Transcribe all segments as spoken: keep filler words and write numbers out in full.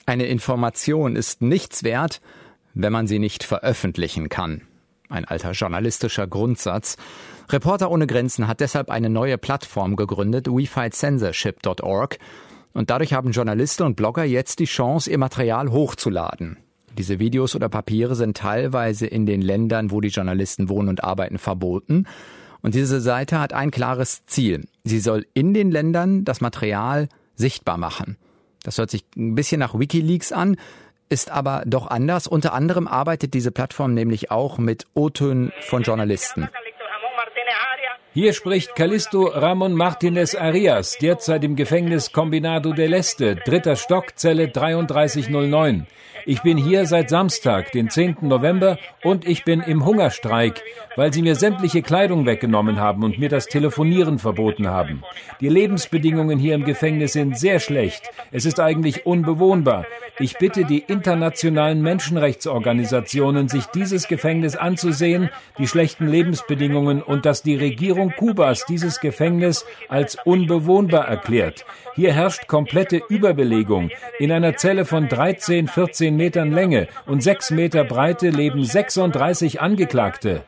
Eine Information ist nichts wert, wenn man sie nicht veröffentlichen kann. Ein alter journalistischer Grundsatz. Reporter ohne Grenzen hat deshalb eine neue Plattform gegründet, we fight censorship dot org. Und dadurch haben Journalisten und Blogger jetzt die Chance, ihr Material hochzuladen. Diese Videos oder Papiere sind teilweise in den Ländern, wo die Journalisten wohnen und arbeiten, verboten. Und diese Seite hat ein klares Ziel. Sie soll in den Ländern das Material sichtbar machen. Das hört sich ein bisschen nach WikiLeaks an, ist aber doch anders. Unter anderem arbeitet diese Plattform nämlich auch mit O-Tönen von Journalisten. Hier spricht Calixto Ramon Martínez Arias, derzeit im Gefängnis Combinado del Este, dritter Stock, Zelle dreiunddreißig null neun. Ich bin hier seit Samstag, den zehnten November, und ich bin im Hungerstreik, weil sie mir sämtliche Kleidung weggenommen haben und mir das Telefonieren verboten haben. Die Lebensbedingungen hier im Gefängnis sind sehr schlecht. Es ist eigentlich unbewohnbar. Ich bitte die internationalen Menschenrechtsorganisationen, sich dieses Gefängnis anzusehen, die schlechten Lebensbedingungen, und dass die Regierung Kubas dieses Gefängnis als unbewohnbar erklärt. Hier herrscht komplette Überbelegung. In einer Zelle von dreizehn, vierzehn Metern Länge und sechs Meter Breite leben sechsunddreißig Angeklagte.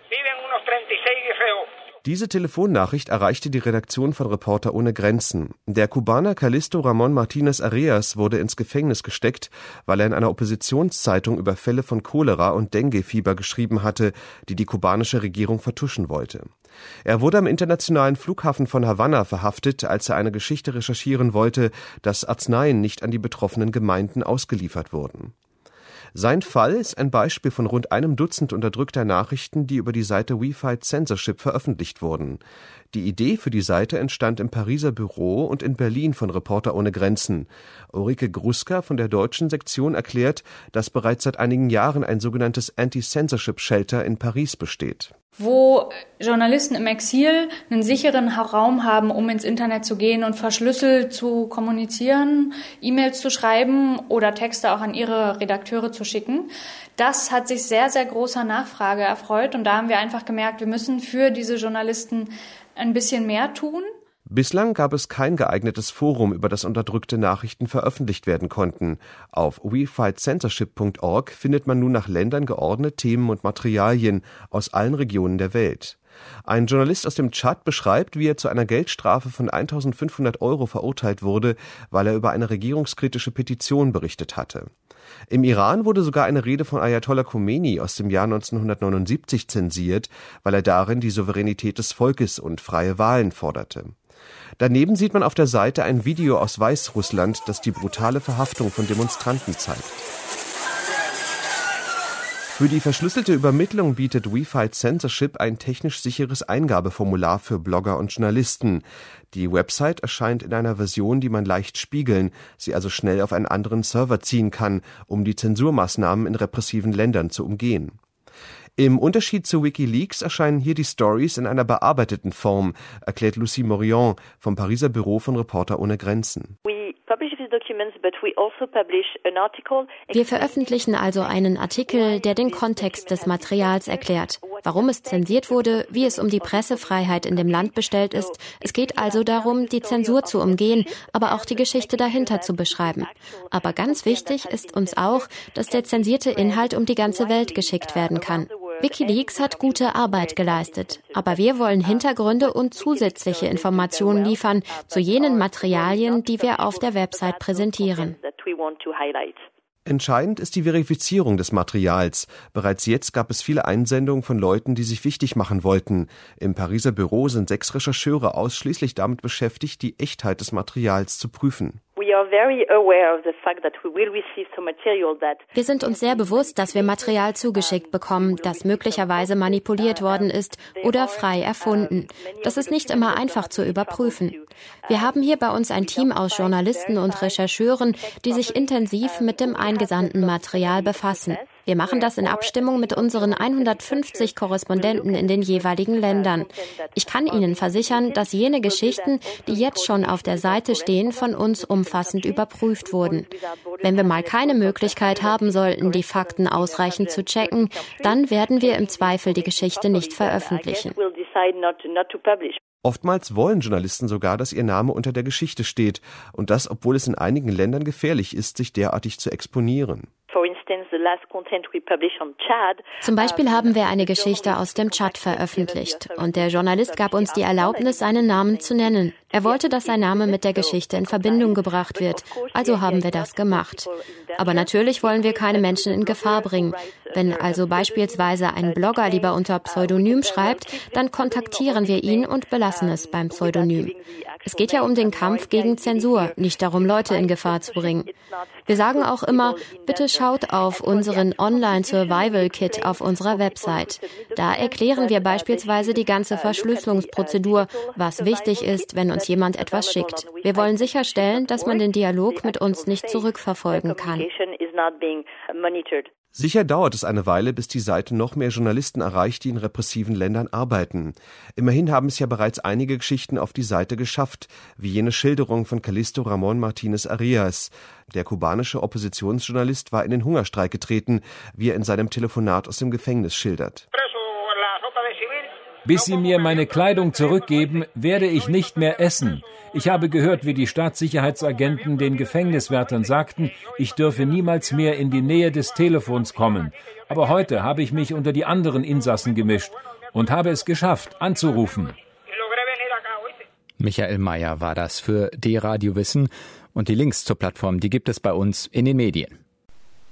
Diese Telefonnachricht erreichte die Redaktion von Reporter ohne Grenzen. Der Kubaner Calixto Ramon Martínez Arias wurde ins Gefängnis gesteckt, weil er in einer Oppositionszeitung über Fälle von Cholera und Dengue-Fieber geschrieben hatte, die die kubanische Regierung vertuschen wollte. Er wurde am internationalen Flughafen von Havanna verhaftet, als er eine Geschichte recherchieren wollte, dass Arzneien nicht an die betroffenen Gemeinden ausgeliefert wurden. Sein Fall ist ein Beispiel von rund einem Dutzend unterdrückter Nachrichten, die über die Seite We Fight Censorship veröffentlicht wurden. Die Idee für die Seite entstand im Pariser Büro und in Berlin von Reporter ohne Grenzen. Ulrike Gruska von der deutschen Sektion erklärt, dass bereits seit einigen Jahren ein sogenanntes Anti-Censorship-Shelter in Paris besteht, wo Journalisten im Exil einen sicheren Raum haben, um ins Internet zu gehen und verschlüsselt zu kommunizieren, E-Mails zu schreiben oder Texte auch an ihre Redakteure zu schicken. Das hat sich sehr, sehr großer Nachfrage erfreut, und da haben wir einfach gemerkt, wir müssen für diese Journalisten ein bisschen mehr tun. Bislang gab es kein geeignetes Forum, über das unterdrückte Nachrichten veröffentlicht werden konnten. Auf we fight censorship dot org findet man nun nach Ländern geordnet Themen und Materialien aus allen Regionen der Welt. Ein Journalist aus dem Tschad beschreibt, wie er zu einer Geldstrafe von eintausendfünfhundert Euro verurteilt wurde, weil er über eine regierungskritische Petition berichtet hatte. Im Iran wurde sogar eine Rede von Ayatollah Khomeini aus dem Jahr neunzehnhundertneunundsiebzig zensiert, weil er darin die Souveränität des Volkes und freie Wahlen forderte. Daneben sieht man auf der Seite ein Video aus Weißrussland, das die brutale Verhaftung von Demonstranten zeigt. Für die verschlüsselte Übermittlung bietet We Fight Censorship ein technisch sicheres Eingabeformular für Blogger und Journalisten. Die Website erscheint in einer Version, die man leicht spiegeln, sie also schnell auf einen anderen Server ziehen kann, um die Zensurmaßnahmen in repressiven Ländern zu umgehen. Im Unterschied zu WikiLeaks erscheinen hier die Stories in einer bearbeiteten Form, erklärt Lucie Morillon vom Pariser Büro von Reporter ohne Grenzen. Wir veröffentlichen also einen Artikel, der den Kontext des Materials erklärt, warum es zensiert wurde, wie es um die Pressefreiheit in dem Land bestellt ist. Es geht also darum, die Zensur zu umgehen, aber auch die Geschichte dahinter zu beschreiben. Aber ganz wichtig ist uns auch, dass der zensierte Inhalt um die ganze Welt geschickt werden kann. WikiLeaks hat gute Arbeit geleistet, aber wir wollen Hintergründe und zusätzliche Informationen liefern zu jenen Materialien, die wir auf der Website präsentieren. Entscheidend ist die Verifizierung des Materials. Bereits jetzt gab es viele Einsendungen von Leuten, die sich wichtig machen wollten. Im Pariser Büro sind sechs Rechercheure ausschließlich damit beschäftigt, die Echtheit des Materials zu prüfen. Wir sind uns sehr bewusst, dass wir Material zugeschickt bekommen, das möglicherweise manipuliert worden ist oder frei erfunden. Das ist nicht immer einfach zu überprüfen. Wir haben hier bei uns ein Team aus Journalisten und Rechercheuren, die sich intensiv mit dem eingesandten Material befassen. Wir machen das in Abstimmung mit unseren hundertfünfzig Korrespondenten in den jeweiligen Ländern. Ich kann Ihnen versichern, dass jene Geschichten, die jetzt schon auf der Seite stehen, von uns umfassend überprüft wurden. Wenn wir mal keine Möglichkeit haben sollten, die Fakten ausreichend zu checken, dann werden wir im Zweifel die Geschichte nicht veröffentlichen. Oftmals wollen Journalisten sogar, dass ihr Name unter der Geschichte steht. Und das, obwohl es in einigen Ländern gefährlich ist, sich derartig zu exponieren. Zum Beispiel haben wir eine Geschichte aus dem Tschad veröffentlicht und der Journalist gab uns die Erlaubnis, seinen Namen zu nennen. Er wollte, dass sein Name mit der Geschichte in Verbindung gebracht wird, also haben wir das gemacht. Aber natürlich wollen wir keine Menschen in Gefahr bringen. Wenn also beispielsweise ein Blogger lieber unter Pseudonym schreibt, dann kontaktieren wir ihn und belassen es beim Pseudonym. Es geht ja um den Kampf gegen Zensur, nicht darum, Leute in Gefahr zu bringen. Wir sagen auch immer, bitte schaut auf unseren Online-Survival-Kit auf unserer Website. Da erklären wir beispielsweise die ganze Verschlüsselungsprozedur, was wichtig ist, wenn uns jemand etwas schickt. Wir wollen sicherstellen, dass man den Dialog mit uns nicht zurückverfolgen kann. Sicher dauert es eine Weile, bis die Seite noch mehr Journalisten erreicht, die in repressiven Ländern arbeiten. Immerhin haben es ja bereits einige Geschichten auf die Seite geschafft, wie jene Schilderung von Calixto Ramón Martínez Arias. Der kubanische Oppositionsjournalist war in den Hungerstreik getreten, wie er in seinem Telefonat aus dem Gefängnis schildert. Bis sie mir meine Kleidung zurückgeben, werde ich nicht mehr essen. Ich habe gehört, wie die Staatssicherheitsagenten den Gefängniswärtern sagten, ich dürfe niemals mehr in die Nähe des Telefons kommen. Aber heute habe ich mich unter die anderen Insassen gemischt und habe es geschafft, anzurufen. Michael Mayer war das für D-Radio Wissen. Und die Links zur Plattform, die gibt es bei uns in den Medien.